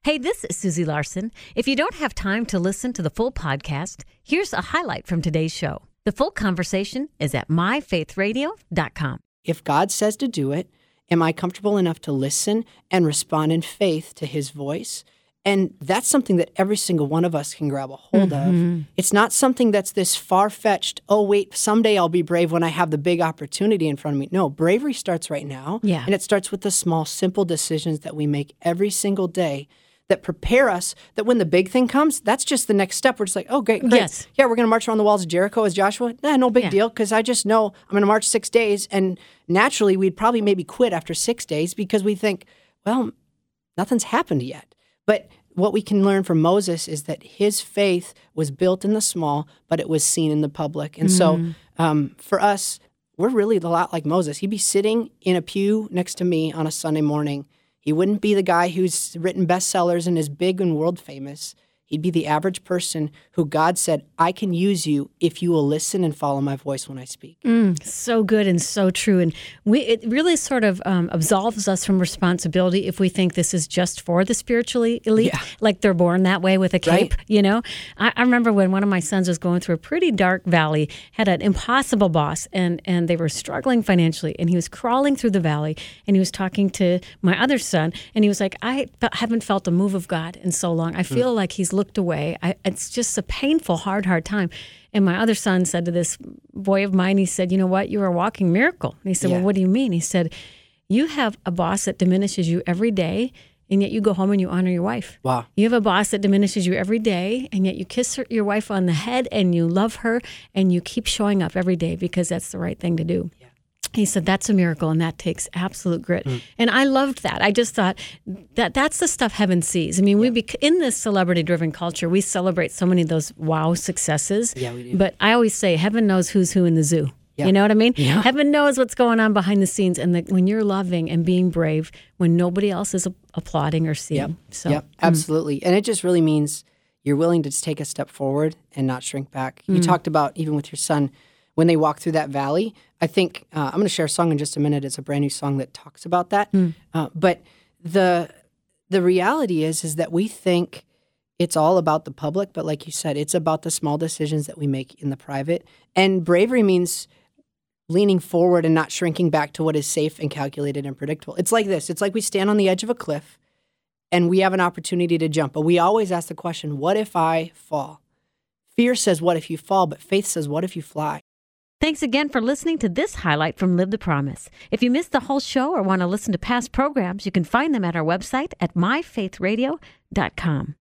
Hey, this is Susie Larson. If you don't have time to listen to the full podcast, here's a highlight from today's show. The full conversation is at myfaithradio.com. If God says to do it, am I comfortable enough to listen and respond in faith to his voice? And that's something that every single one of us can grab a hold of. It's not something that's this far-fetched, oh, wait, someday I'll be brave when I have the big opportunity in front of me. No, bravery starts right now. Yeah. And it starts with the small, simple decisions that we make every single day that prepare us that when the big thing comes, that's just the next step. We're just like, oh, great. Yes. Yeah, we're going to march around the walls of Jericho as Joshua. No big Yeah. deal, because I just know I'm going to march 6 days. And naturally, we'd probably maybe quit after 6 days because we think, well, nothing's happened yet. But what we can learn from Moses is that his faith was built in the small, but it was seen in the public. And so for us, we're really a lot like Moses. He'd be sitting in a pew next to me on a Sunday morning. He wouldn't be the guy who's written bestsellers and is big and world famous. He'd be the average person who God said, I can use you if you will listen and follow my voice when I speak. So good and so true. And it really sort of absolves us from responsibility if we think this is just for the spiritually elite, like they're born that way with a cape, you know? I remember when one of my sons was going through a pretty dark valley, had an impossible boss, and they were struggling financially, and he was crawling through the valley, and he was talking to my other son, and he was like, I haven't felt a move of God in so long. I feel like he's looked away. It's just a painful, hard time. And my other son said to this boy of mine, he said, you know what? You are a walking miracle. And he said, well, what do you mean? He said, you have a boss that diminishes you every day, and yet you go home and you honor your wife. Wow. You have a boss that diminishes you every day, and yet you kiss your wife on the head, and you love her, and you keep showing up every day because that's the right thing to do. Yeah. He said, that's a miracle, and that takes absolute grit. And I loved that. I just thought that's the stuff heaven sees. I mean, in this celebrity-driven culture, we celebrate so many of those wow successes. Yeah, we do. But I always say, heaven knows who's who in the zoo. Yeah. You know what I mean? Yeah. Heaven knows what's going on behind the scenes, and when you're loving and being brave when nobody else is applauding or seeing. Yep, absolutely. And it just really means you're willing to just take a step forward and not shrink back. You talked about, even with your son, when they walk through that valley. I think I'm going to share a song in just a minute. It's a brand new song that talks about that. But the reality is that we think it's all about the public, but like you said, it's about the small decisions that we make in the private. And bravery means leaning forward and not shrinking back to what is safe and calculated and predictable. It's like this. It's like we stand on the edge of a cliff and we have an opportunity to jump. But we always ask the question, what if I fall? Fear says, what if you fall? But faith says, what if you fly? Thanks again for listening to this highlight from Live the Promise. If you missed the whole show or want to listen to past programs, you can find them at our website at myfaithradio.com.